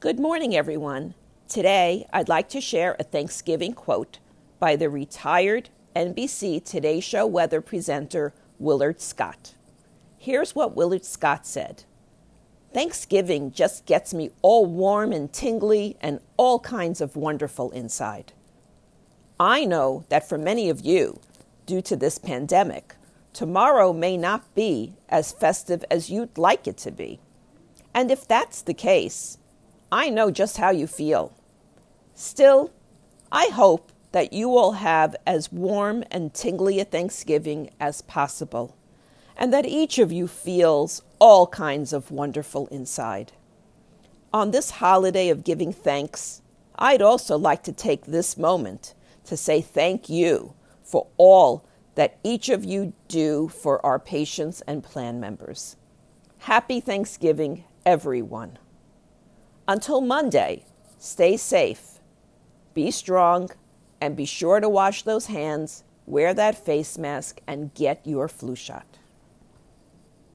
Good morning, everyone. Today, I'd like to share a Thanksgiving quote by the retired NBC Today Show weather presenter Willard Scott. Here's what Willard Scott said. Thanksgiving just gets me all warm and tingly and all kinds of wonderful inside. I know that for many of you, due to this pandemic, tomorrow may not be as festive as you'd like it to be. And if that's the case, I know just how you feel. Still, I hope that you will have as warm and tingly a Thanksgiving as possible, and that each of you feels all kinds of wonderful inside. On this holiday of giving thanks, I'd also like to take this moment to say thank you for all that each of you do for our patients and plan members. Happy Thanksgiving, everyone. Until Monday, stay safe, be strong, and be sure to wash those hands, wear that face mask, and get your flu shot.